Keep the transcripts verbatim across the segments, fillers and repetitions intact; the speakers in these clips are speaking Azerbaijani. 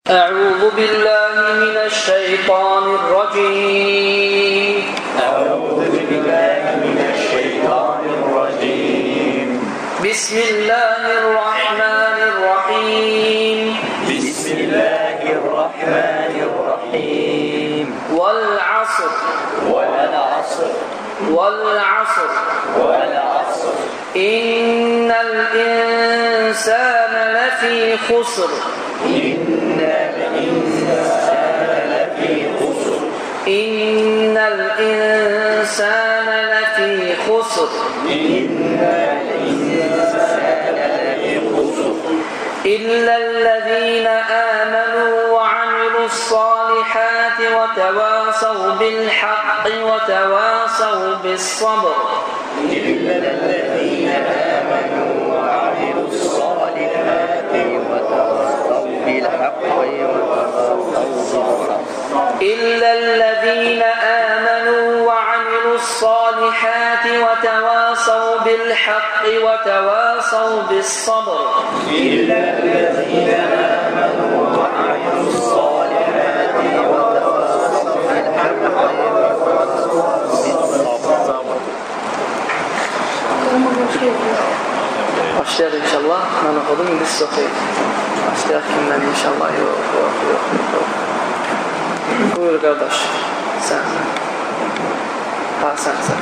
أعوذ بالله من الشيطان الرجيم أعوذ بالله من الشيطان الرجيم بسم الله الرحمن الرحيم بسم الله الرحمن الرحيم والعصر والعصر والعصر والعصر إن الإنسان لفي خسر إن الإنسان لفي خسر إن الإنسان لفي خسر إن الإنسان لفي خسر إلا الذين آمنوا وعملوا الصالحات وتواصوا بالحق وتواصوا بالصبر إلا الذين آمنوا وعملوا الصالحات وتواصوا بالحق وتواصوا بالصبر إلا الذين آمنوا وعملوا الصالحات وتواصوا بالحق وتواصوا بالصبر إلا الذين آمنوا وعملوا الصالحات وتواصوا بالحق وتواصوا بالصبر. Başlayalım inşallah. Ben okudum, indi siz okuyun. Başlayalım kimden inşallah. Yok, yok, yok, yok. Buyur kardeş. Sen. Ha, sen, sen.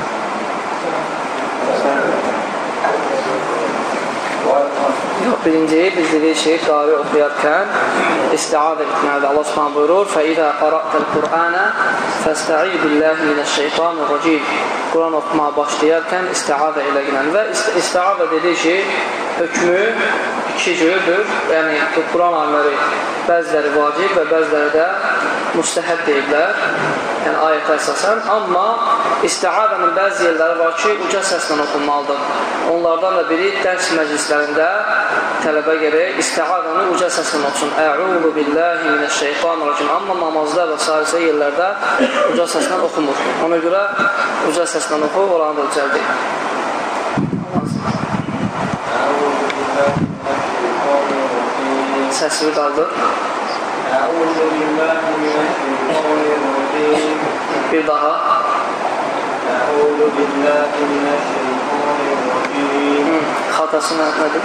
Yok, birinciyi biz dediği şeyi qari oxuyarkən istiadə etməlidir. Allah Subhanahu buyurur: "Fəidə qara'təl Qur'ana fəstə'iz billahi minəşşeytanirracim." Quran oxumağa başlayarkən istiadə ilə gələn və istiadə dediyi şey hökmü iki cürdür. Yəni Quran alimləri bəziləri vacib və bəziləri də müstəhəb deyirlər. Yəni ayətə əsasən. Amma istiadənin bəzi yerləri var ki, uca səslə oxunmalıdır. Onlardan da biri dərs məclislərində tələbə gərək istiadəni uca səslə oxusun. Ə'udhu billahi minəşşeytanirracim. Amma namazda və sairə yerlərdə uca səslə oxumur. Ona görə uca səslə oxu, oranı da ucaldır. Səsini qaldır. Bir daha. Xatası nədir?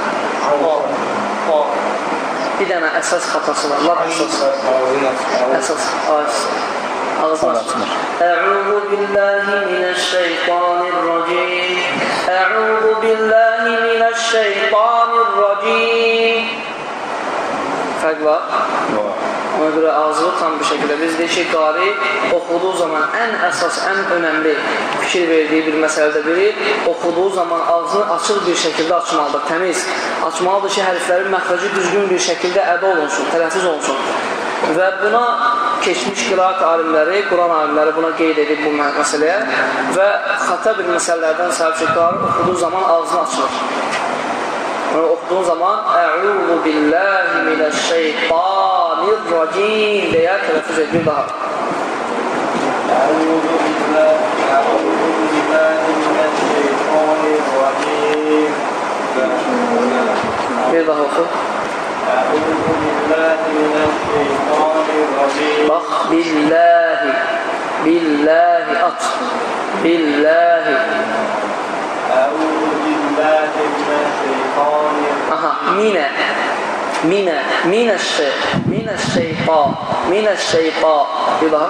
Bir dənə əsas xatası var. Lap əsas. Əsas. Ağzını açmır. Ə'udhu billahi minəşşeytanirracim. Ə'udhu billahi minəşşeytanirracim. Fərq var? Ona görə ağzını tam bir şəkildə biz deyik ki, qari oxuduğu zaman ən əsas, ən önəmli fikir verdiyi bir məsələdə biri oxuduğu zaman ağzını açıq bir şəkildə açmalıdır, təmiz. Açmalıdır ki, hərflərin məxrəci düzgün bir şəkildə əda olunsun, tələffüz olunsun. Və buna keçmiş qiraat alimləri, Quran alimləri buna qeyd edib bu məsələyə və xata bir məsələlərdən sahib ki, qari oxuduğu zaman ağzını açılır. Onu oxuduğun zaman Ə'udhu billahi minəşşeytanirracim deyə tələffüz edir daha. Ə'udhu billahi minəşşeytanirracim. Bir daha oxu. Ə'udhu billahi minəşşeytanirracim. Bax, billahi, billahi aç, billahi. Ə'udhu billahi minəşşeytanirracim. Aha, minə, minə, minəşşe, minəşşeyta, minəşşeyta. Bir daha.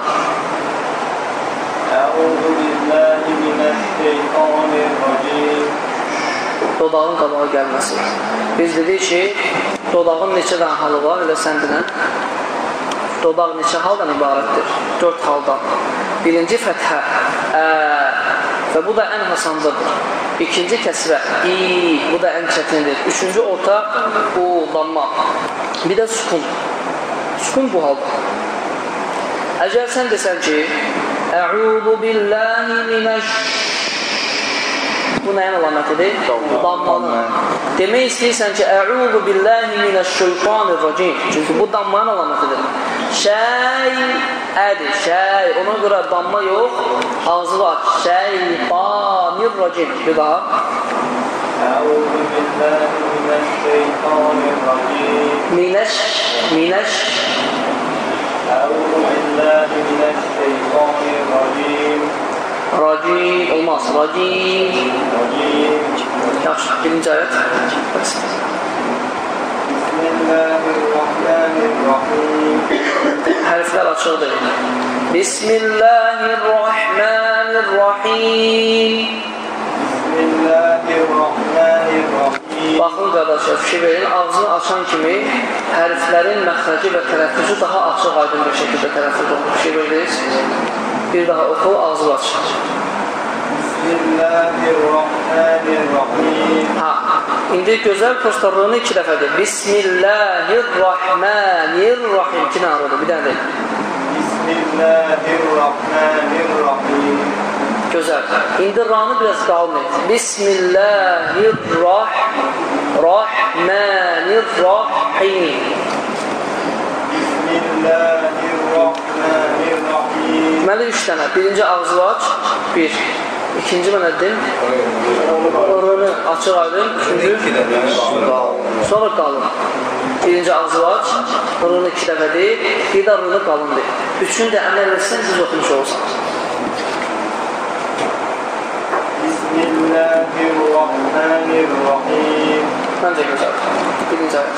Ə'udhu billahi minəşşeytanirracim. Dodağın qabağa gəlməsi. Biz dedik ki, dodağın neçə dənə halı var, elə sən bilən. Dodaq neçə haldan ibarətdir? Dörd haldan. Birinci fəthə, ə, və bu da ən hasanlıdır. İkinci kəsrə, i, bu da ən çətindir. Üçüncü orta, u, damma. Bir də sukun. Sukun bu halda. Əgər sən desən ki, Ə'udhu billahi minəş... Bu nəyin əlamətidir? Dammanın. Demək istəyirsən ki, Ə'udhu billahi minəşşeytanirracim. Çünki bu dammanın əlamətidir. Şəy, ədir, şəy. Ona görə damma yox, ağzı var. Şeytanirracim. Bir daha. Ə'udhu billahi minəşşeytanirracim. Minəş, minəş, racim olmaz. Racim. Yaxşı, birinci ayət. Bismillahirrahmanirrahim. Hərflər açıqdır. Bismillahirrahmanirrahim. Bismillahirrahmanirrahim. Baxın qardaşlar, fikir verin, ağzını açan kimi hərflərin məxrəci və tələffüzü daha açıq aydın bir şəkildə tələffüz olur. Fikir verirsiniz. Bir daha oxu, ağzını aç. Bismillahirrahmanirrahim. Ha, indi gözəl prostorluğunu iki dəfədir. Bismillahirrahmanirrahim. İki dənə oldu, bir dənə deyil. Bismillahirrahmanirrahim. Gözəl. İndi ranı biraz qalın et. Bismillahirrahmanirrahim. Bismillahirrahmanirrahim. Deməli, üç dənə. Birinci ağzı aç, bir. İkinci mən edin. Rını açıq aydın. Üçüncü, sonra qalın. Birinci ağzı aç, rını iki dəfə deyil, bir də rını qalın deyil. Üçünü də əməl etsən, siz oxumuş olsanız. Bismillahirrahmanirrahim. Məncə gözəl. Birinci ayət.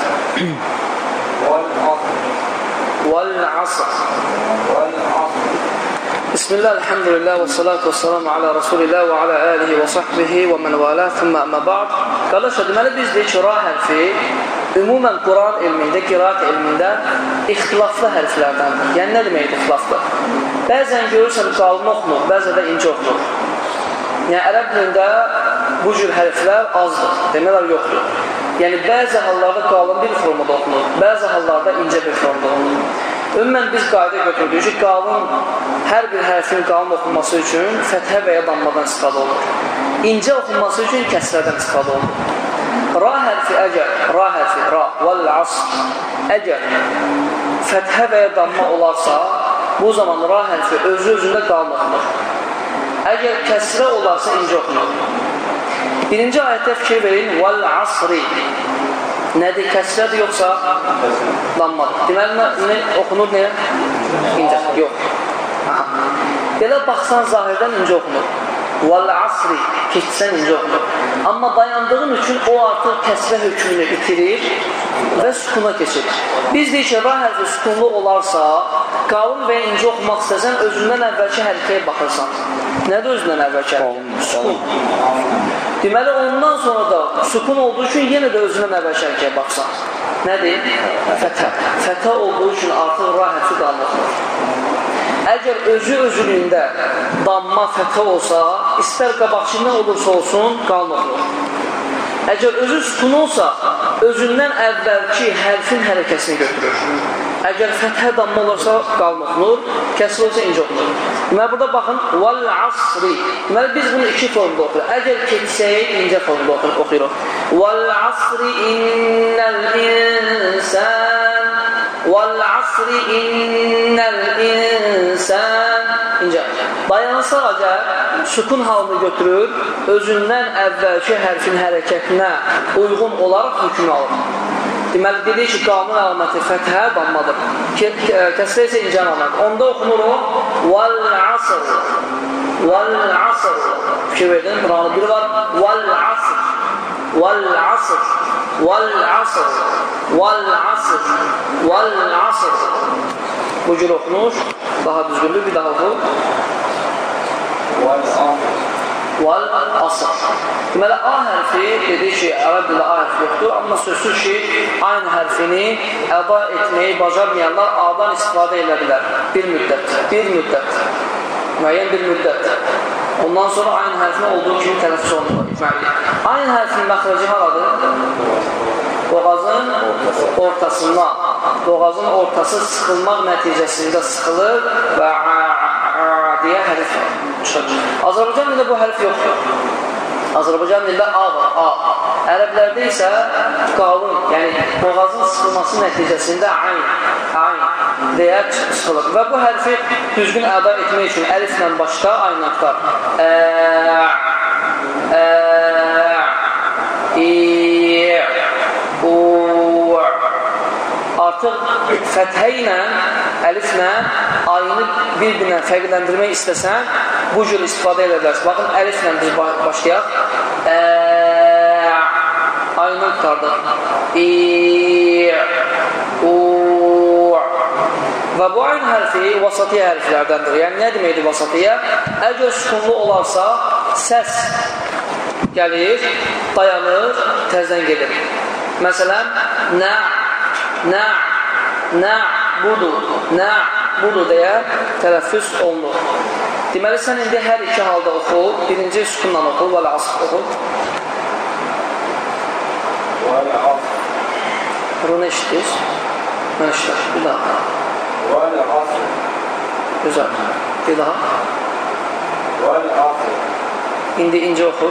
Vəl-əsr. Vəl-əsr. Bismillah, elhamdülillah, və salatu və salamu ala Rasulillah və ala alihi və sahbihi və mən vələ, thumma əmmə ba'd. Qardaşlar, deməli biz deyik ki, ra hərfi ümumən Quran elmində, qiraat elmində ixtilaflı hərflərdəndir. Yəni, nə deməkdir ixtilaflı? Bəzən görürsən qalın oxunur, bəzən də incə oxunur. Yəni, ərəb dilində bu cür hərflər azdır, demələr yoxdur. Yəni, bəzi hallarda qalın bir formada oxunur, bəzi hallarda incə bir formada oxunur. Ümumən biz qayda götürdük ki, qalın, hər bir hərfin qalın oxunması üçün fəthə və ya dammadan istifadə olur. İncə oxunması üçün kəsrədən istifadə olur. Ra hərfi əgər, ra hərfi, ra, vəl-əsr, əgər fəthə və ya damma olarsa, bu zaman ra hərfi özü-özündə qalın oxunur. Əgər kəsrə olarsa, incə oxunur. Birinci ayətdə fikir verin, vəl-əsri. Nədir? Kəsrədir, yoxsa dammadır. Deməli, nə oxunur nəyə? İncə, yox. Aha. Belə baxsan, zahirdən incə oxunur. Vəl-əsri, keçsən incə oxunur. Amma dayandığın üçün o artıq kəsrə hökmünü itirir və sükuna keçir. Biz deyik ki, ra hərfi sükunlu olarsa, qalın və incə oxumaq istəsən, özündən əvvəlki hərfəyə baxırsan. Nədir özündən əvvəlki hərfə? Sükun. Deməli, ondan sonra da sükun olduğu üçün yenə də özündən əvvəlki hərfəyə baxsan. Nədir? Fətə. Fətə olduğu üçün artıq ra hərfi qalın oxunur. Əgər özü özülüyündə damma, fətə olsa, istər qabaqçından olursa olsun, qalın oxunur. Əgər özü sükun olsa, özündən əvvəlki hərfin hərəkəsini götürür. Əgər fəthə damma olursa, qalın oxunur, kəsr olsa, incə oxunur. Deməli, burada baxın, vəl-əsri. Deməli, biz bunu iki formda oxuyuruq. Əgər keçsəyik, incə formda oxuyuruq. Vəl-əsri innəl-insən. Vəl-əsri innəl-insən. İncə. Dayansa əgər, sükun halını götürür, özündən əvvəlki hərfin hərəkətinə uyğun olaraq hükmü alır. Deməli, dedik ki, qanun əlaməti fəthə dammadır. Kəsrə isə incə əlamət. Onda oxunur o, vəl-əsr. Vəl-əsr. Fikir verdin, buranı biri var. Vəl-əsr. Vəl-əsr. Vəl-əsr. Vəl-əsr. Vəl-əsr. Bu cür oxunur. Daha düzgündür, bir daha oxu. Vəl-əsr. Vəl-əsr. Deməli, A hərfi, dedik ki, ərəb dildə A hərfi yoxdur, amma sözsüz ki, aynı hərfini əda etməyi bacarmayanlar A-dan istifadə edə bilər. Bir müddət, bir müddət, müəyyən bir müddət. Ondan sonra aynı hərfin olduğu kimi tələffüz etməlidir. Aynı hərfin məxrəci haradır? Boğazın ortasından, boğazın ortası sıxılmaq nəticəsində sıxılır və deyə hərf çıxır. Azərbaycan dilində bu hərf yoxdur. Azərbaycan dilində A var, A. Ərəblərdə isə qalın, yəni boğazın sıxılması nəticəsində ayn, ayn deyə sıxılır. Və bu hərfi düzgün əda etmək üçün əliflə başqa aynla tutar. Ə, ə, i, u. Artıq fəthə ilə, əliflə ayını bir-birinə fərqləndirmək istəsən, bu cür istifadə edə bilərsiniz. Baxın, əliflə biz başlayaq. Ə, ayını qutardıq. İ, u. Və bu ayn hərfi vasatiyyə hərflərdəndir. Yəni, nə deməkdir vasatiyyə? Əgər sükunlu olarsa, səs gəlir, dayanır, təzdən gelir. Məsələn, nə, nə, nə, budur, nə, budur deyə tələffüz olunur. Deməli, sən indi hər iki halda oxu. Birinci sükunla oxu, vəl asr oxu. Vəl asr. Bunu eşitir. Mən eşitir. Bir daha. Vəl asr. Güzel. Bir daha. Vəl asr. İndi ince oxu.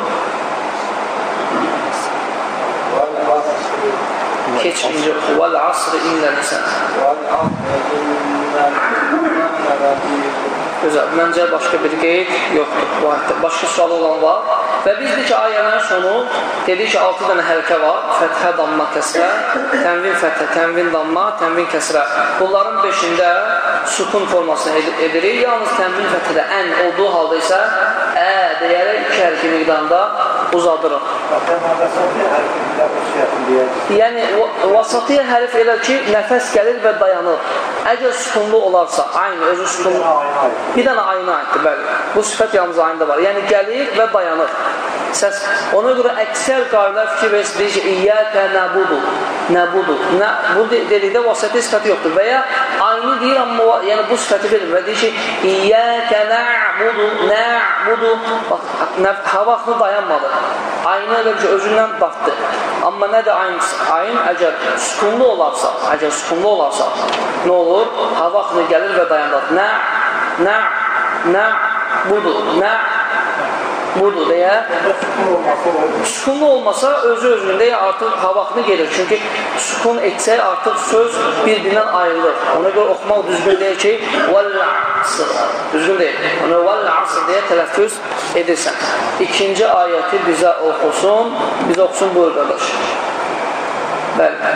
Vəl asr. Keç ince oxu. Vəl asr innəl insan. Vəl asr innəl insan. Güzel. Məncə başqa bir qeyd yoxdur bu ayətdə. Başqa sualı olan var. Və bizdir ki, ayənin sonu dedik ki, altı dənə hərəkə var. Fəthə, damma, kəsrə, tənvin fəthə, tənvin damma, tənvin kəsrə. Bunların beşində sukun formasını ed edirik. Yalnız tənvin fəthədə ən olduğu halda isə ə deyərək iki hərəkə miqdarında uzadırıq. Yəni, vasatiyyə hərif elə ki, nəfəs gəlir və dayanır. Əgər sukunlu olarsa, aynı, özü sukunlu. Bir dənə ayına aiddir, bəli. Bu sifət yalnız ayında var. Yəni, gəlir və dayanır. Səs. Ona görə əksər qarilər fikir versin, deyir ki, İyyəkə nəbudu, nəbudu. Nə, bu dedikdə vasitə sifəti yoxdur. Və ya aynı deyir, amma yəni, bu sifəti verir və deyir ki, İyyəkə nəbudu, nəbudu. Ha vaxtını dayanmadı. Aynı elə bir şey, özündən batdı. Amma nədir ayn? Ayn əgər sükunlu olarsa, əgər sükunlu olarsa, nə olur? Ha vaxtını gəlir və dayanır. Nə, nə, nə, budur, nə, budur deyə. Sükunlu olmasa özü özündə artıq ha vaxtını gelir. Çünki sükun etsək artıq söz bir-birindən ayrılır. Ona görə oxumaq düzgün deyir ki, vəl-əsr. Düzgün deyil. Ona vəl-əsr deyə tələffüz edirsən. İkinci ayəti bizə oxusun. Bizə oxusun buyur qardaş. Bəli.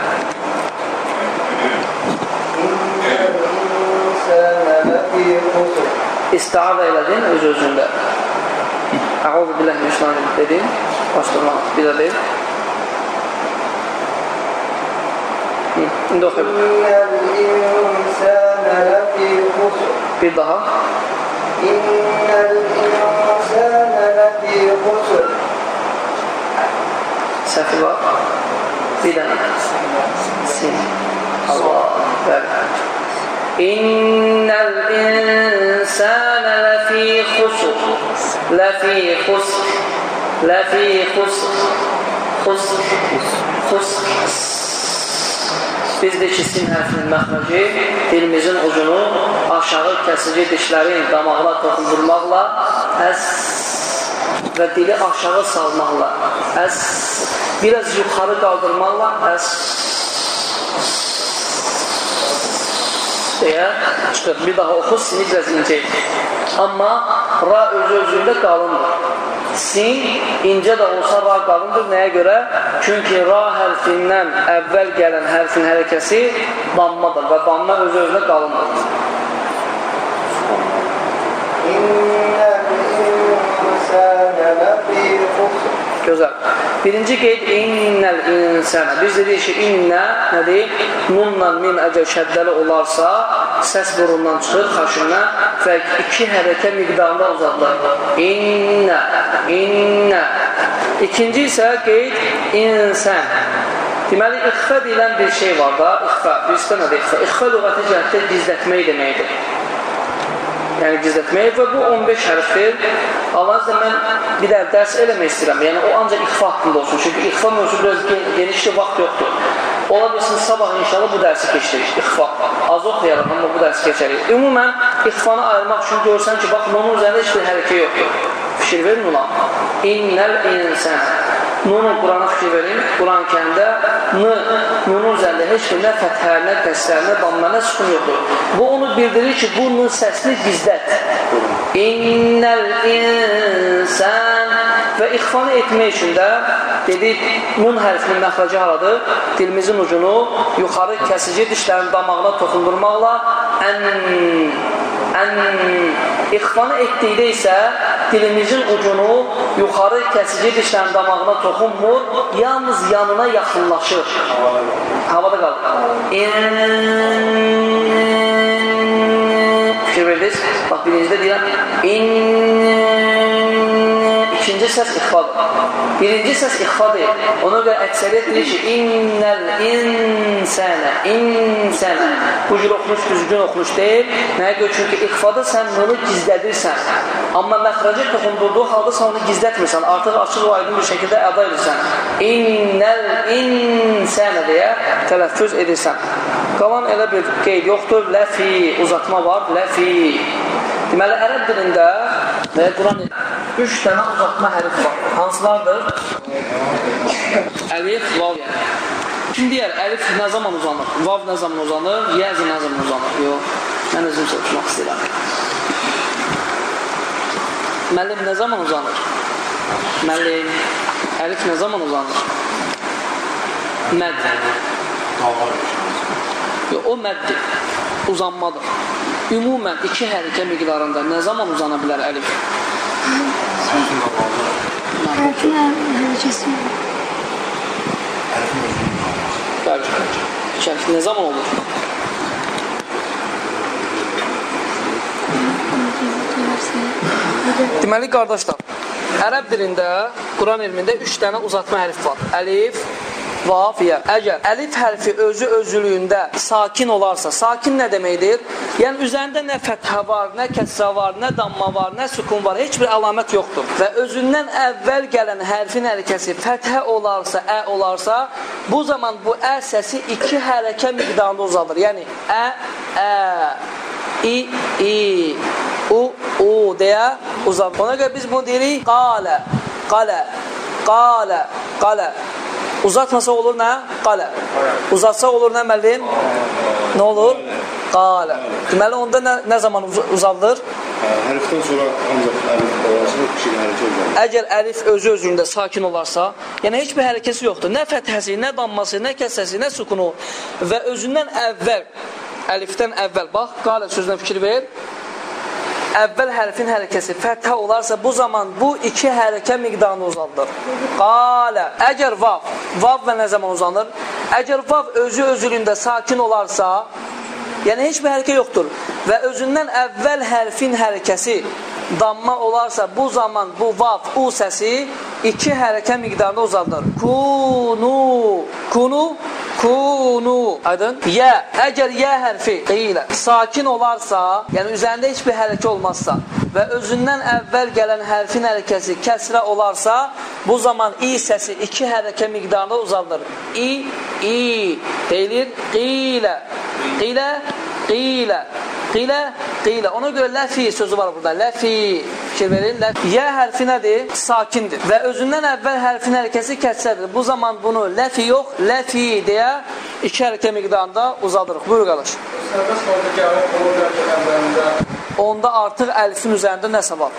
İstiadə elədin öz-özündə. Əuzu billahi minəşşeytanirracim dedin. Başlama bir də deyil. İndi oxuyum. Bir daha. Səhvi var. Bir dənə. Sin. Allah. Bəli. İnnəl insənə ləfī xusr. Ləfī xusr. Ləfī xusr. Xusr. Xusr. Bizdir ki, sin hərfinin məxrəci dilimizin ucunu aşağı kəsici dişlərin damağına toxundurmaqla əs və dili aşağı salmaqla əs biraz yuxarı qaldırmaqla əs deyə çıxır. Bir daha oxu, sini biraz incəyir. Amma ra öz-özündə qalındır. Sin incə də olsa ra qalındır. Nəyə görə? Çünki ra hərfindən əvvəl gələn hərfin hərəkəsi dammadır və damma öz-özünə qalındır. Gözəl. Birinci qeyd innəl insənə. Biz dedik ki, innə nədir? Nunla min əgər şəddəli olarsa, səs burundan çıxır, xaşından və iki hərəkə miqdarında uzadılır. İnnə, innə. İkinci isə qeyd insən. Deməli, ixfə deyilən bir şey var da, ixfə. Birisi nədir ixfə? İxfə lüğəti cəhətdə gizlətmək deməkdir. Yəni gizlətmək və bu on beş hərfdir. Allah-u mən bir də dərs eləmək istəyirəm. Yəni o ancaq ixfa haqqında olsun. Çünki ixfa mövzu biraz genişli vaxt yoxdur. Ola bilsin, sabah inşallah bu dərsi keçirik. İxfa. Az oxuyarıq, amma bu dərsi keçərik. Ümumən, ixfanı ayırmaq üçün görsən ki, bax, nunun üzərində heç bir hərəkə yoxdur. Fikir verin ona. İnnəl insən. Nunun Qurana fikir verin. Quran kəndə n, nunun üzərində heç bir nə fəthərinə, qəsrərinə, damlarına sükun yoxdur. Bu onu bildirir ki, bu nun səsini gizlət. İnnəl insən. Və ixfanı etmək üçün də dedik, nun hərfinin məxrəci haradır? Dilimizin ucunu yuxarı kəsici dişlərin damağına toxundurmaqla ən, ən İxfanı etdikdə isə dilimizin ucunu yuxarı kəsici dişlərin damağına toxunmur, yalnız yanına yaxınlaşır. Havada qalır. Fikir verdiniz? Bax, birincidə deyirəm. İkinci səs ixfadır. Birinci səs ixfadır. Ona görə əksəriyyət deyir ki, innəl insənə, insənə. Bu cür oxunuş, düzgün oxunuş deyil. Nəyə görə? Çünki ixfadır, sən bunu gizlədirsən. Amma məxrəcə toxundurduğu halda sən onu gizlətmirsən. Artıq açıq və aydın bir şəkildə əda edirsən. İnnəl insənə deyə tələffüz edirsən. Qalan elə bir qeyd yoxdur. Ləfi, uzatma var. Ləfi. Deməli, ərəb dilində və Quran üç dənə uzatma hərif var. Hansılardır? Əlif, vav, yəni. Kim deyər, əlif nə zaman uzanır? Vav nə zaman uzanır? Yəzi nə zaman uzanır? Yox, mən özüm soruşmaq istəyirəm. Müəllim nə zaman uzanır? Müəllim, əlif nə zaman uzanır? Məd. Yox, o məddir, uzanmadır. Ümumən iki hərəkə miqdarında nə zaman uzana bilər əlif? Hərfin hərəkəsi mi? Bəli, şərif nə zaman olur? Deməli, qardaşlar, ərəb dilində, Quran elmində üç dənə uzatma hərif var. Əlif, vav, yə. Əgər əlif hərfi özü özülüyündə sakin olarsa, sakin nə deməkdir? Yəni, üzərində nə fəthə var, nə kəsrə var, nə damma var, nə sükun var, heç bir əlamət yoxdur. Və özündən əvvəl gələn hərfin hərəkəsi fəthə olarsa, ə olarsa, bu zaman bu ə səsi iki hərəkə miqdarında uzalır. Yəni, ə, ə, i, i, u, u deyə uzalır. Ona görə biz bunu deyirik, qalə, qalə, qalə, qalə. Uzatmasa olur nə? Qalə. Uzatsa olur nə müəllim? Nə olur? Qalə. Deməli, onda nə, nə zaman uz uzaldır? Hərfdən sonra ancaq əlif olarsa, kiçik hərəkə uzalır. Əgər əlif özü özündə sakin olarsa, yəni heç bir hərəkəsi yoxdur. Nə fəthəsi, nə damması, nə kəsəsi, nə sükunu və özündən əvvəl, əlifdən əvvəl, bax, qalə sözünə fikir ver. Əvvəl hərfin hərəkəsi fəthə olarsa, bu zaman bu iki hərəkə miqdarını uzaldır. Qalə. Əgər vav, vav və nə zaman uzanır? Əgər vav özü özülündə sakin olarsa, yəni heç bir hərəkə yoxdur və özündən əvvəl hərfin hərəkəsi damma olarsa, bu zaman bu vav, u səsi iki hərəkə miqdarında uzaldır. Kunu, kunu, kunu. Aydın? Yə. Əgər yə hərfi qeylə sakin olarsa, yəni üzərində heç bir hərəkə olmazsa və özündən əvvəl gələn hərfin hərəkəsi kəsrə olarsa, bu zaman i səsi iki hərəkə miqdarında uzaldır. İ, i deyilir. Qeylə, qeylə, qeylə, qeylə, qeylə. Ona görə ləfi sözü var burada. Ləfi. Fikir verin. Ləfi. Yə hərfi nədir? Sakindir. Və özündən əvvəl hərfin hərəkəsi kəsrədir. Bu zaman bunu ləfi yox, ləfi deyə iki hərəkə miqdarında uzadırıq. Buyur qardaş. Sərbəst halda gəlib olur ki, əvvəlində. Onda artıq əlifin üzərində nəsə var?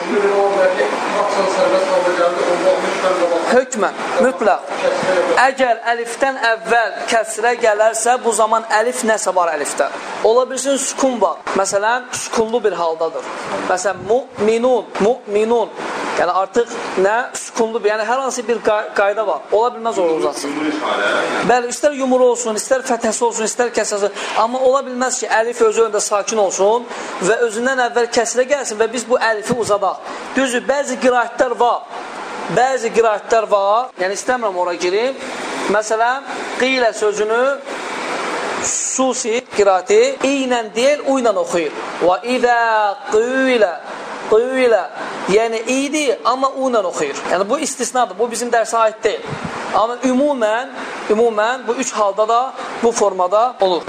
Hökmən, mütləq. Əgər əlifdən əvvəl kəsrə gələrsə, bu zaman əlif nəsə var əlifdə. Ola bilsin, sükun var. Məsələn, sükunlu bir haldadır. Məsələn, mu'minun, mu'minun. Yəni, artıq nə? Sükunlu bir, yəni hər hansı bir qayda var. Ola bilməz onu uzatsın. Bəli, istər yumru olsun, istər fətəsi olsun, istər kəsrəsi. Amma ola bilməz ki, əlif özü öndə sakin olsun və özündən əvvəl kəsrə gəlsin və biz bu əlifi uzadaq. Düzdür, bəzi qiraətlər var. Bəzi qiraətlər var. Yəni, istəmirəm ora girim. Məsələn, qiylə sözünü susi qiraəti ilə deyil, u ilə oxuyur. Və idə qiylə, qiylə. Yəni, idi, amma u ilə oxuyur. Yəni, bu istisnadır. Bu bizim dərsə aid deyil. Amma ümumən, ümumən bu üç halda da bu formada olur.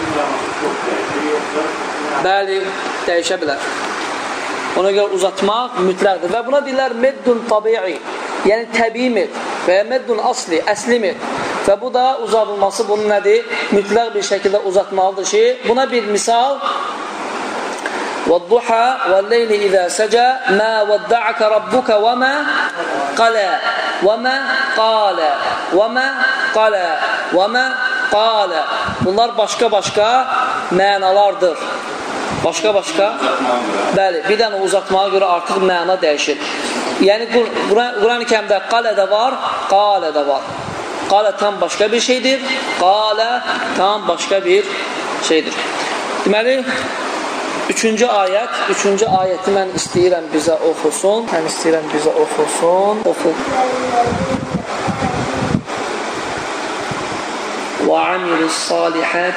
Bəli, dəyişə bilər. Ona görə uzatmaq mütləqdir. Və buna deyirlər meddun tabi'i, yəni təbii med və ya meddun asli, əsli med. Və bu da uzadılması bunun nədir? Mütləq bir şəkildə uzatmalıdır ki, buna bir misal وَالضُّحَى وَاللَّيْلِ إِذَا سَجَى مَا وَدَّعَكَ رَبُّكَ وَمَا قَلَى وَمَا قَالَ وَمَا قَلَى وَمَا قَالَ. Bunlar başqa-başqa mənalardır. Başqa-başqa. Bəli, bir dənə uzatmağa görə artıq məna dəyişir. Yəni, Quran-ı Kərimdə qalə də var, qalə də var. Qalə tam başqa bir şeydir, qalə tam başqa bir şeydir. Deməli, üçüncü ayət, üçüncü ayəti mən istəyirəm bizə oxusun. Mən istəyirəm bizə oxusun. Oxu. وَعَمِلُوا الصَّالِحَاتِ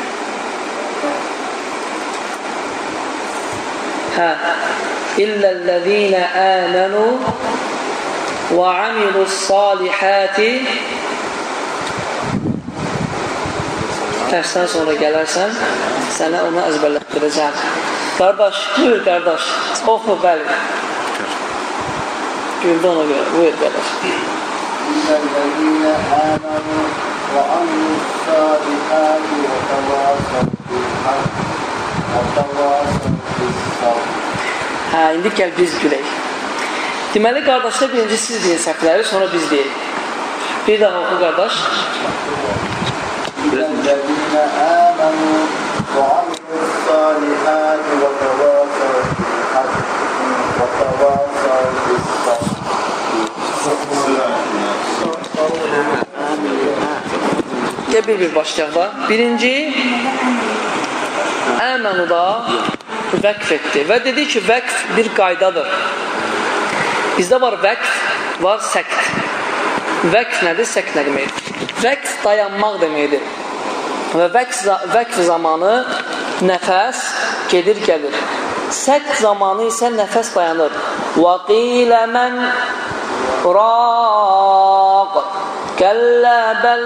Hə, İllellezine amenu ve amilussalihati. Dərsdən sonra gələrsən, sənə onu əzbərlətdirəcəm. Qardaş, buyur qardaş, oxu, bəli. Güldü ona görə, buyur qardaş. İllellezine amenu ve amilussalihati ve tevasav bilhaq ve tevasav bis-sabr. Hə, indi gəl biz gülək. Deməli, qardaşlar, birinci siz deyin səhvləri, sonra biz deyək. Bir daha oxu, qardaş. الذين آمنوا وعملوا الصالحات وتواصوا بالحق وتواصوا بالصبر. Gəl bir-bir başlayaq da. Birinci, əmənuda vəqf etdi və dedi ki, vəqf bir qaydadır. Bizdə var vəqf, var səkt. Vəqf nədir, səkt nə deməkdir? Vəqf dayanmaq deməkdir. Və vəqf zamanı nəfəs gedir, gəlir. Səkt zamanı isə nəfəs dayanır. وَقِيلَ مَنْ رَاقَ كَلَّا بَلْ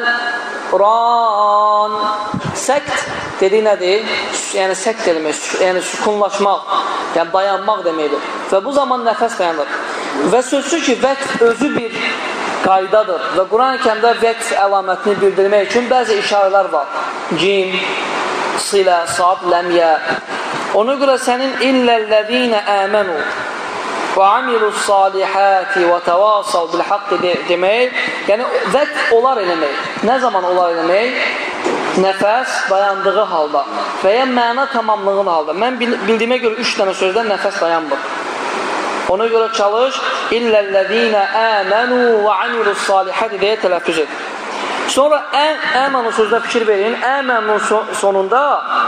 رَان. Səkt dediyi nədir? Yəni səkt eləmək, yəni sükunlaşmaq, yəni dayanmaq deməkdir. Və bu zaman nəfəs dayanır. Və sözsüz ki, vəqf özü bir qaydadır və Quran-ı Kərimdə vəqf əlamətini bildirmək üçün bəzi işarələr var. Cim, silə, sad, ləmyə. Ona görə sənin illellezine amenu və amilussalihati və tevasav bilhaqqi demək, yəni vəqf olar eləmək. Nə zaman olar eləmək? Nəfəs dayandığı halda və ya məna tamamlığın halda. Mən bildiyimə görə üç dənə sözdən nəfəs dayanmır. Ona görə çalış, illellezine amenu və amilussalihati deyə tələffüz et. Sonra əmənu sözünə fikir verin. Əmənun sonunda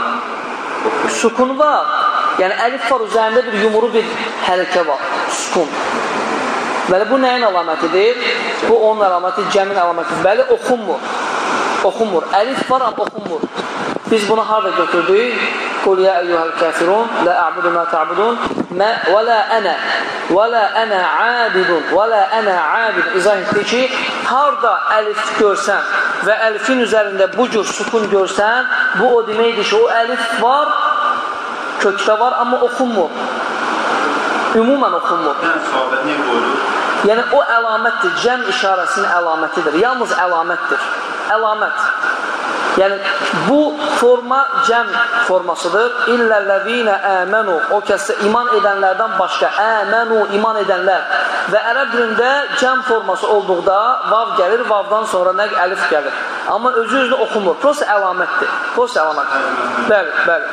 sukun var. Yəni əlif var, üzərində bir yumuru bir hərəkə var. Sukun. Bəli, bu nəyin əlamətidir? Bu onun əlaməti, cəmin əlamətidir. Bəli, oxunmur. Oxunmur. Əlif var, amma oxunmur. Biz bunu harada götürdük? Qul ya eyyuhəl kafirun, la a'budu ma ta'budun, və la ənə, və la ənə abidun, və la ənə abidun. İzah etdi ki, harada əlif görsən və əlifin üzərində bu cür sukun görsən, bu o deməkdir ki, o əlif var, kökdə var, amma oxunmur. Ümumən oxunmur. Yəni, o əlamətdir, cəm işarəsinin əlamətidir. Yalnız əlamətdir. Əlamət. Yəni, bu forma cəm formasıdır. İllellezine amenu, o kəsdə iman edənlərdən başqa. Amenu, iman edənlər. Və ərəb dilində cəm forması olduqda vav gəlir, vavdan sonra nə əlif gəlir. Amma özü özünə oxumur. Prosta əlamətdir. Prosta əlamətdir. Bəli, bəli.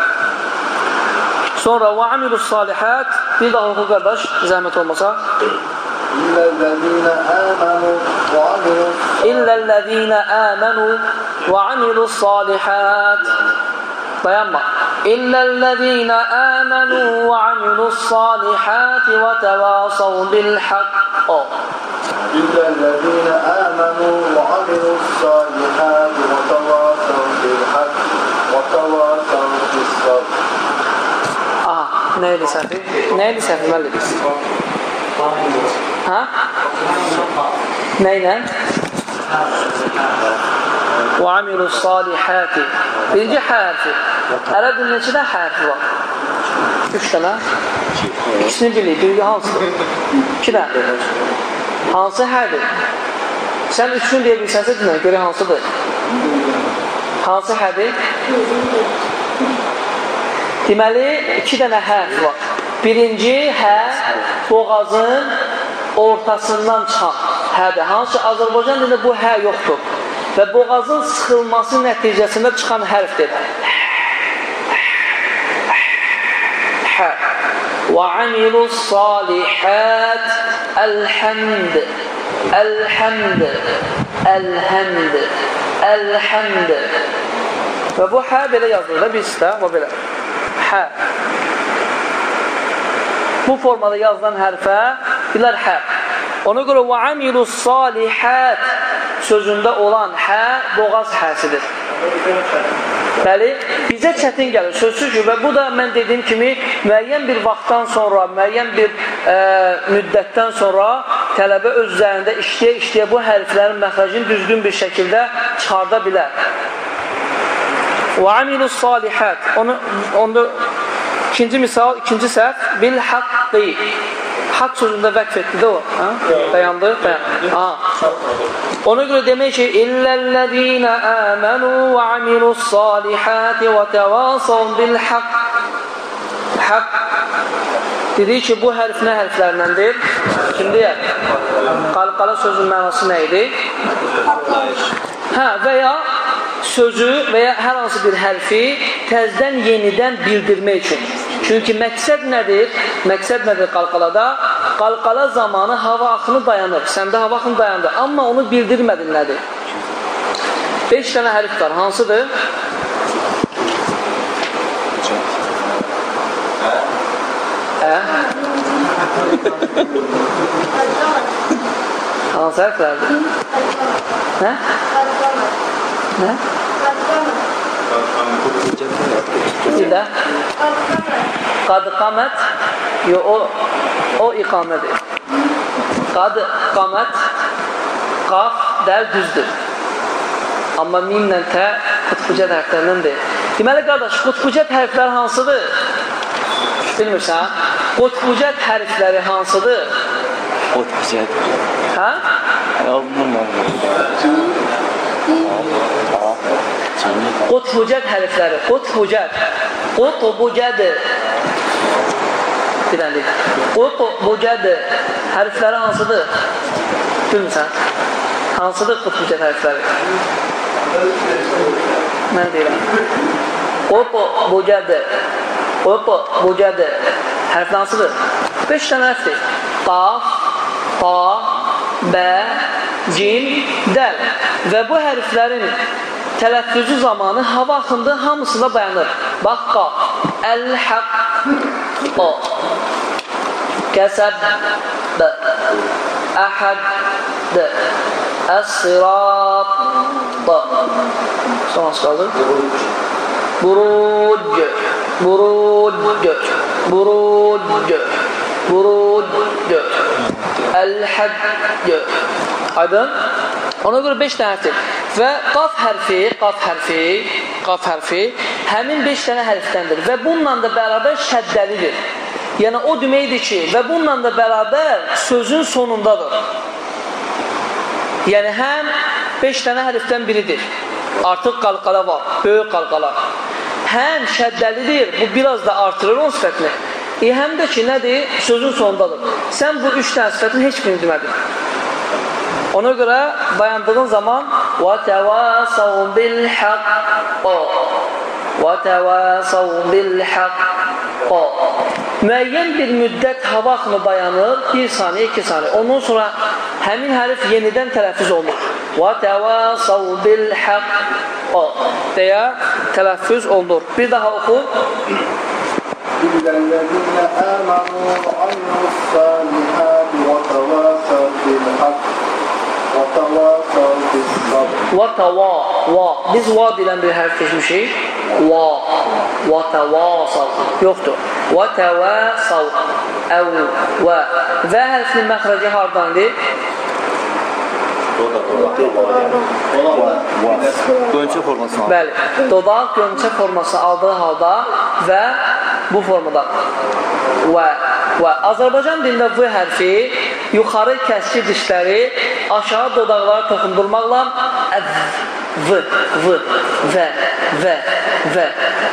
Sonra və amilussalihət, bir daha oxu qardaş, zəhmət olmasa. İllellezine amenu ve amilu İllellezine amenu ve amilussalihət. Dayanma. İllellezine amenu ve amilussalihət ve tevasav bilhaq. İllellezine amenu ve amilussalihət ve tevasav bilhaq ve tevasav bis-sabr. Aha, neydi səhvi? Neydi səhvi, məllidir? Ha? Neyle? وَعَمِلُوا الصَّالِحَاتِ. Birinci hərfi. Ərəb dilində neçə də hərfi var? Üç dənə. İkisini bilir. Biri hansıdır? İki də. Hansı hərdir? Sən üçünü deyə bilsənsə dinlə, görə hansıdır? Hansı hərdir? Deməli, iki dənə hərf var. Birinci hərf boğazın ortasından çıxan hədir. Hansı Azərbaycan dilində bu hə yoxdur. Və boğazın sıxılması nəticəsində çıxan hərfdir. وَعَمِلُوا الصَّالِحَاتِ الْحَمْدِ الْحَمْدِ الْحَمْدِ الْحَمْدِ Və bu hə belə yazılır da bizdə, bu belə. Hə. Bu formada yazılan hərfə bilər hə. Ona görə وَعَمِلُوا الصَّالِحَاتِ sözündə olan hə boğaz həsidir. Bəli, bizə çətin gəlir, sözsüz ki, və bu da mən dediyim kimi müəyyən bir vaxtdan sonra, müəyyən bir e, müddətdən sonra tələbə öz üzərində işləyə-işləyə bu hərflərin məxrəcini düzgün bir şəkildə çıxarda bilər. وَعَمِلُوا الصَّالِحَاتِ Onu, onda ikinci misal, ikinci səhv bil-haqqi Haqq sözündə vəqf etdi də o. Ha? Dayandı, dayandı. Ha. Ona görə demək ki, İllellezine amenu ve amilu's-salihati ve tevasav bil-haqq. Haqq. Dedik ki, bu hərf nə hərflərləndir? Şimdi ya, qalqala sözün mənası nə idi? Hə, və ya sözü və ya hər hansı bir hərfi təzdən yenidən bildirmək üçün. Çünki məqsəd nədir? Məqsəd nədir qalqalada? Qalqala zamanı hava axını dayanır. Səndə hava axını dayandı. Amma onu bildirmədin nədir? Beş dənə hərf var. Hansıdır? Hə? Hansı hərflərdir? Hə? Hə? Bir də Qad qamət Yo, o, o iqamədir. Qad qamət Qaf dəl düzdür. Amma mimlə tə qutbucət hərflərindəndir. Deməli, qardaş, qutbucət hərflər hansıdır? Bilmirsən? Qutbucət hərfləri hansıdır? Qutbucət Hə? Qutbucət hərfləri Qutbucət Qutbucədir Biləndik Qutbucədir hərfləri hansıdır? Bilmirsən? Hansıdır qutbucət hərfləri? Mən deyirəm Qutbucədir Qutbucədir hərfləri hansıdır? Beş dənə hərfdir. Qaf, ta, bə, cim, dəl. Və bu hərflərin tələffüzü zamanı hava axındığı hamısında dayanır. Bax, qaf, əl-həq, o, kəsəb, bə, əhəd, də, əs-sirab, da. Son az qaldı. Buruc, buruc, buruc, buruc, əl-həq, aydın? Ona görə beş dənə hərfdir. Və qaf hərfi, qaf hərfi, qaf hərfi həmin beş dənə hərfdəndir. Və bununla da bərabər şəddəlidir. Yəni, o deməkdir ki, və bununla da bərabər sözün sonundadır. Yəni, həm beş dənə hərfdən biridir. Artıq qalqala var, böyük qalqala. Həm şəddəlidir, bu biraz da artırır onun sifətini. E, həm də ki, nədir? Sözün sonundadır. Sən bu üç dənə sifətin heç birini demədin. Ona görə dayandığın zaman وَتَوَاسَوْ بِالْحَقِّ وَتَوَاسَوْ بِالْحَقِّ Müəyyən bir müddət hava axını dayanır, bir saniyə, iki saniyə. Ondan sonra həmin hərif yenidən tələffüz olunur. وَتَوَاسَوْ بِالْحَقِّ deyə tələffüz olunur. Bir daha oxu. İllellezine amanu ve amilu's-salihati ve tevasav bil-haqq ve tevasav bis-sabr. Və təva, va. Biz va deyilən bir hərf keçmişik. Va, və təvasav. Yoxdur. Və təvasav, əv, və. Və hərfinin məxrəci hardandır? Gönçə forması aldı. Bəli, dodaq gönçə forması aldığı halda və bu formada və, və. Azərbaycan dilində v hərfi yuxarı kəskin dişləri aşağı dodaqlara toxundurmaqla əv, v, v, və, və, və.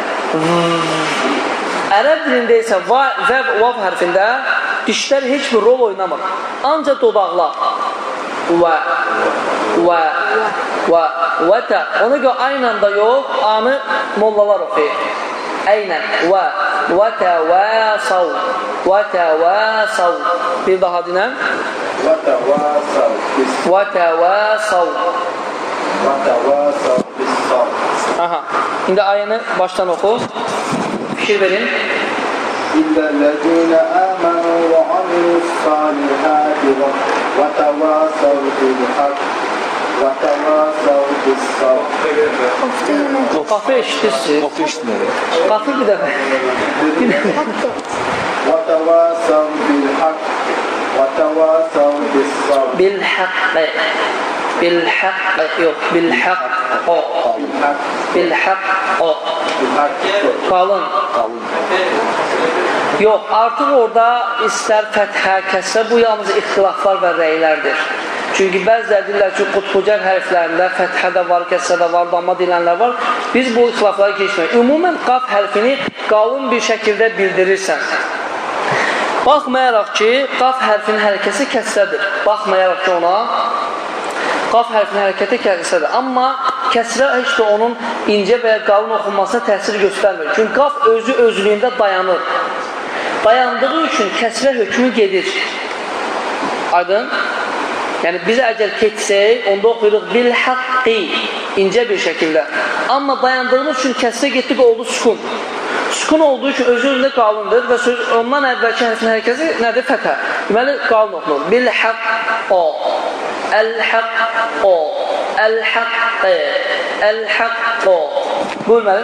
Ərəb dilində isə və, və, vav hərfində dişlər heç bir rol oynamır. Ancaq dodaqlar və, və, və, və tə. Ona görə aynı anda yox, anı mollalar oxuyur. Əynən. Və. Və təvəsav. Və təvəsav. Bir daha dinəm. Və təvəsav bis. Və təvəsav. Və təvəsav bis sabr. Aha. İndi ayəni başdan oxu. Fikir verin. İllellezine amanu ve amilussalihati ve tevasav bil hak ve tevasav bis sabr. Qafı eşitirsiniz. Qafı eşitmədi. Qafı bir dəfə. Bir dəfə. Ve tevasav bil hak ve tevasav bis sabr. Bil haqqı. Bil haqqı. Yox, bil haqqı. Bil haqqı. Bil hak. Qalın. Qalın. Yox, artıq orada istər fəthə, kəsrə, bu yalnız ixtilaflar və rəylərdir. Çünki bəzilər deyirlər ki, qutbucər hərflərində fəthə də var, kəsrə də var, damma deyilənlər var. Biz bu ixtilafları keçmirik. Ümumən qaf hərfini qalın bir şəkildə bildirirsən. Baxmayaraq ki, qaf hərfinin hərəkəsi kəsrədir. Baxmayaraq ki, ona qaf hərfinin hərəkəti kəsrədir. Amma kəsrə heç də onun incə və ya qalın oxunmasına təsir göstərmir. Çünki qaf özü özlüyündə dayanır. Dayandığı üçün kəsrə hökmü gedir. Aydın? Yəni, biz əgər keçsək, onda oxuyuruq bil haqqi, incə bir şəkildə. Amma dayandığımız üçün kəsrə getdik, oldu sukun. Sukun olduğu üçün özü özündə qalındır və söz ondan əvvəlki hərfin hərəkəsi nədir? Fətə. Deməli, qalın oxunur. Bil haqqo, əl-haqqo, əl-haqqı, əl-haqqo. Buyur mənim.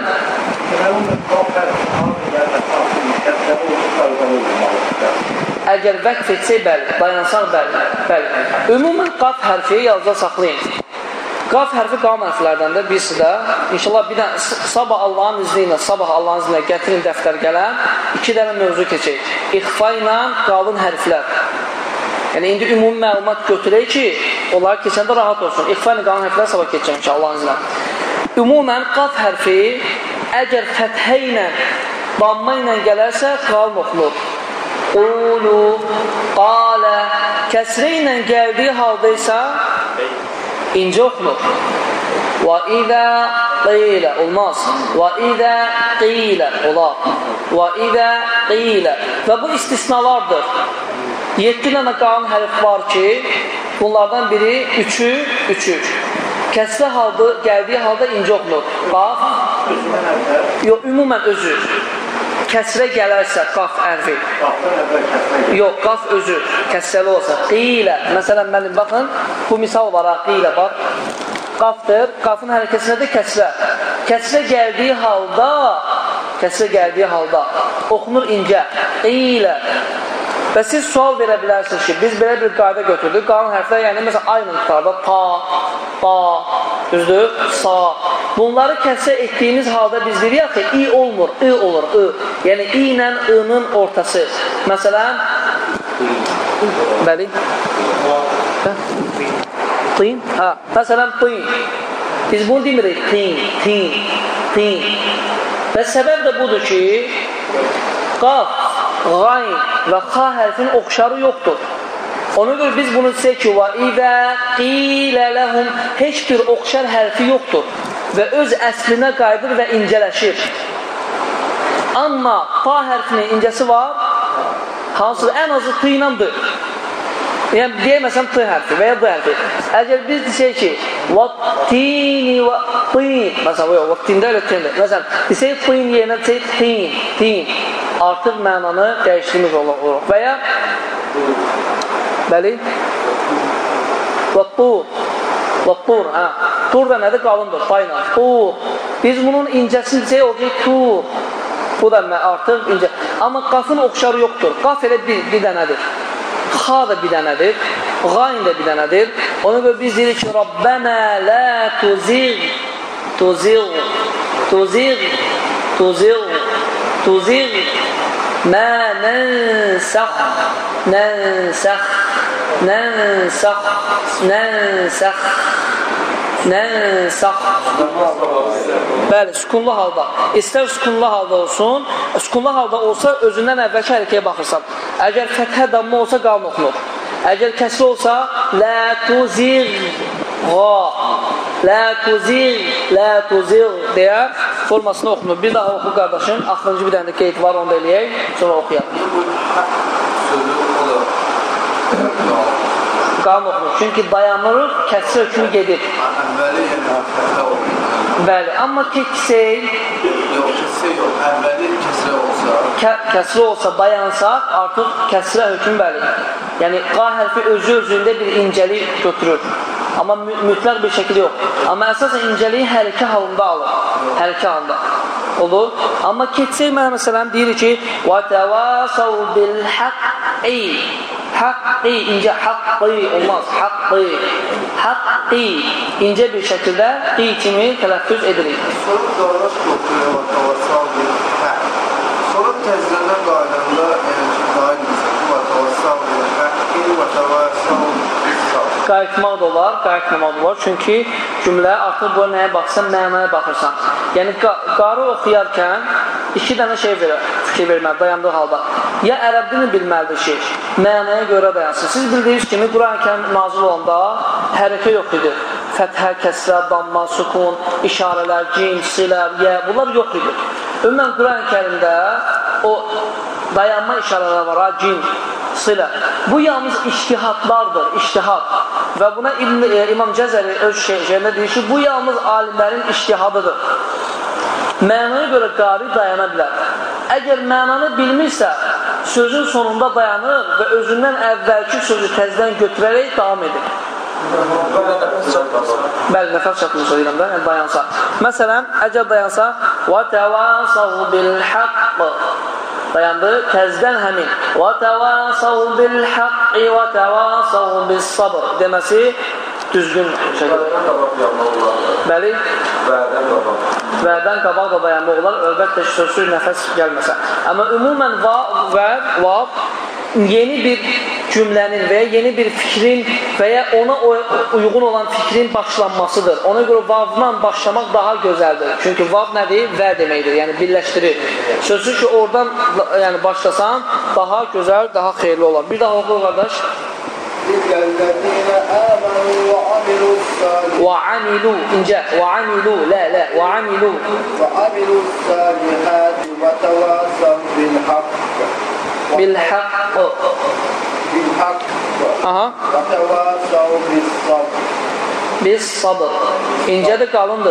Əgər vəqf etsək, bəli, dayansaq, bəli, bəli. Ümumən qaf hərfi yazda saxlayın. Qaf hərfi qalın hərflərdəndir, birisi də. İnşallah bir də sabah Allahın izni ilə, sabah Allahın izni ilə gətirin dəftər gələn, iki dənə mövzu keçək. İxfa ilə qalın hərflər. Yəni, indi ümumi məlumat götürək ki, onları keçəndə rahat olsun. İxfa ilə qalın hərflər sabah keçəcək inşallah Allahın izni ilə. Ümumən qaf hərfi əgər fəthə ilə, damma ilə gələrsə, qalın oxunur. Qulu, qalə, kəsrə ilə gəldiyi halda isə incə oxunur. Və idə qilə, olmaz. Və idə qilə, olar. Və idə qilə. Və bu istisnalardır. Yeddi dənə qalın hərf var ki, bunlardan biri üçü, üçü. Kəsrə halda, gəldiyi halda incə oxunur. Qaf, yox, ümumən özü. Kəsrə gələrsə, qaf ərfi. Yox, qaf özü, kəsrəli olsa. Qilə, məsələn, mənim, baxın, bu misal var, qilə, bax. Qafdır, qafın hərəkəsi nədir? Kəsrə. Kəsrə gəldiyi halda, kəsrə gəldiyi halda, oxunur incə. Qilə. Və siz sual verə bilərsiniz ki, biz belə bir qayda götürdük. Qalın hərflər, yəni, məsələn, aynı tutarda, ta, ba, düzdür, sa. Bunları kəsrə etdiyimiz halda biz deyirik ki, i olmur, i olur, i. Yəni, i ilə i-nin ortası. Məsələn, bəli, tin, hə, məsələn, tin. Biz bunu demirik, tin, tin, tin. Və səbəb də budur ki, qaf, qayn və xa hərfinin oxşarı yoxdur. Ona görə biz bunu desək ki, və idə qilə ləhum, heç bir oxşar hərfi yoxdur və öz əslinə qayıdır və incələşir. Amma fa hərfinin incəsi var, hansıdır? Ən azı tı iləndir. Yəni, deyəməsəm tı hərfi və ya d hərfi. Əgər biz desək ki, vəttini və tin, məsələn, yox, vəttində elə tindir. Məsələn, desək tin yerinə desək tin, tin. Artıq mənanı dəyişdiyimiz olur. Və ya, bəli, vəttur, vəttur, hə, tur da nədir? Qalındır, fayla, tur. Biz bunun incəsini desək, olacaq tur. Bu da artıq incə. Amma qafın oxşarı yoxdur. Qaf elə bir, bir dənədir. Xa da bir dənədir. Qayn da bir dənədir. Ona görə biz deyirik ki, Rabbənə lə tuzir, tuzir, tuzir, tuzir, tuzir, mə nənsəx, nənsəx, nənsəx, nənsəx, nənsəx. Bəli, sükunlu halda. İstər sükunlu halda olsun, sükunlu halda olsa özündən əvvəlki hərəkəyə baxırsan. Əgər fəthə damma olsa qalın oxunur. Əgər kəsri olsa, lə tuzir, qa, lə tuzir, lə tuzir deyə formasını oxunur. Bir daha oxu qardaşım. Axırıncı bir dənə də qeyd var, onu da eləyək. Sonra oxuyaq. Qalın oxunur. Çünki dayanırıq, kəsrə hökmü gedir. Bəli, amma keçsək yox, kəsrə yox, əvvəli kəsrə olsa kə kəsrə olsa, dayansaq, artıq kəsrə hökm bəli. Yəni, qa hərfi özü özündə bir incəlik götürür. Amma mütləq bir şəkildə yox. Amma əsasən incəliyi hərəkə halında alır. Hərəkə halında olur. Amma keçsək mənə məsələn deyir ki وَتَوَاسَوْ بِالْحَقِّ Haqqi, incə haqqi olmaz. Haqqi, haqqi incə bir şəkildə qi kimi tələffüz edilir. Sonra qardaş qoxuyor وَتَوَاسَوْ بِالْحَقِّ Sonra təzrədən qaydanda وَتَوَاسَوْ بِالْحَقِّ وَتَوَاسَوْ Qayıtmaq da olar, qayıtmamaq da olar. Çünki cümlə artıq bu nəyə baxsan, mənaya baxırsan. Yəni, qarı oxuyarkən iki dənə şey verir, fikir verməli, dayandığı halda. Ya ərəb dilini bilməlidir ki, mənaya görə dayansın. Siz bildiyiniz kimi, Quran-Kərim nazil olanda hərəkə yox idi. Fəthə, kəsrə, damma, sukun, işarələr, cim, silər, yə, bunlar yox idi. Ümumən, Quran-Kərimdə o dayanma işarələr var, ha, cim, silə. Bu yalnız iştihadlardır, iştihad. Və buna İbn, e, İmam Cəzəri öz şeyində deyir ki, bu yalnız alimlərin iştihadıdır. Mənaya görə qari dayana bilər. Əgər mənanı bilmirsə, sözün sonunda dayanır və özündən əvvəlki sözü təzdən götürərək davam edir. Bəli, nəfəs çatmışsa deyirəm də, yəni dayansa. Məsələn, əgər dayansa وَتَوَاسَوْ بِالْحَقِّ dayandı, təzdən həmin وَتَوَاسَوْ بِالْحَقِّ وَتَوَاسَوْ بِالصَّبْرِ deməsi düzgün şəkildə. Bəli, vədən qabaq da dayanmaq olar, əlbəttə ki, sözsüz nəfəs gəlməsə. Amma ümumən vəd, vav yeni bir cümlənin və ya yeni bir fikrin və ya ona uyğun olan fikrin başlanmasıdır. Ona görə vavla başlamaq daha gözəldir. Çünki vav nədir? Və deməkdir, yəni birləşdirir. Sözsüz ki, oradan yəni, başlasan daha gözəl, daha xeyirli olar. Bir daha oxu, qardaş. وَعَمِلُوا incə وَعَمِلُوا لا لا وَعَمِلُوا وَعَمِلُوا الصَّالِحَاتِ وَتَوَاسَوْا بِالْحَقِّ بِالْحَقِّ بِالْحَقِّ Aha. وَتَوَاسَوْا بِالصَّبْرِ بِالصَّبْرِ incədir, qalındır.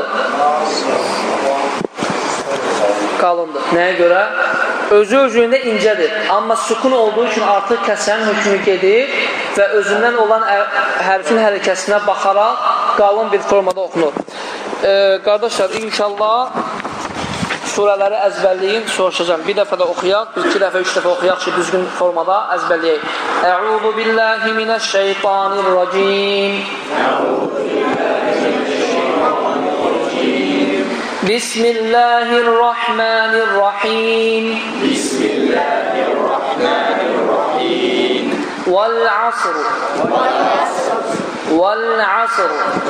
Qalındır. Nəyə görə? Özü özündə incədir. Amma sükun olduğu üçün artıq kəsrənin hökmü gedir və özündən olan hərfin hərəkəsinə baxaraq qalın bir formada oxunur. Ee, qardaşlar, inşallah surələri əzbərləyin, soruşacağım. Bir dəfə də oxuyaq, bir iki dəfə, üç dəfə oxuyaq ki, düzgün formada əzbərləyək. Əuzu billahi minəşşeytanirracim. Bismillahirrahmanirrahim. Bismillahirrahmanirrahim. Vel-asr. Vel-asr.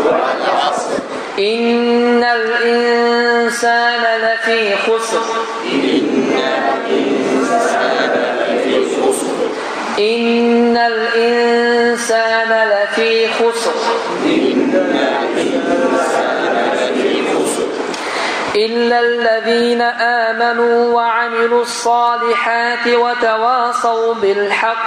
İnnel insane lefî khusr. İnnel insane lefî khusr. إلا الذين آمنوا وعملوا الصالحات وتواصوا بالحق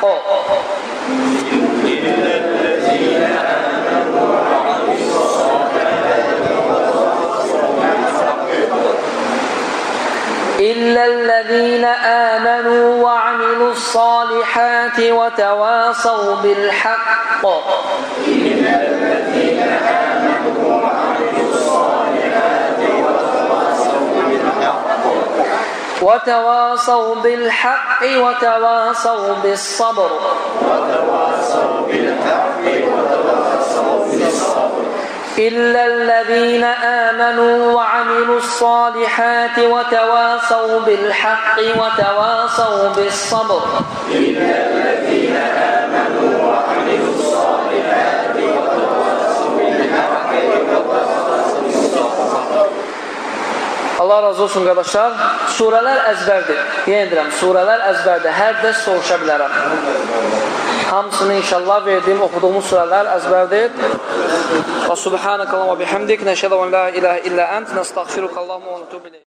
إلا الذين آمنوا وعملوا الصالحات وتواصوا بالحق وتواصوا بالحق وتواصوا بالصبر إلا الذين آمنوا وعملوا الصالحات وتواصوا بالحق وتواصوا بالصبر إلا الذين آمنوا وعملوا الصالحات وتواصوا بالحق وتواصوا بالصبر. Allah razı olsun qardaşlar. Surələr əzbərdir. Yenə deyirəm, surələr əzbərdir. Hər dərs soruşa bilərəm. hamısını inşallah verdiğim, okuduğumuz surələr əzbərdir. Və subhanəkəllah və bihamdik, nəşədə və la iləhə illə ənt, nəstəğfirukallahu və nətubu ileyk.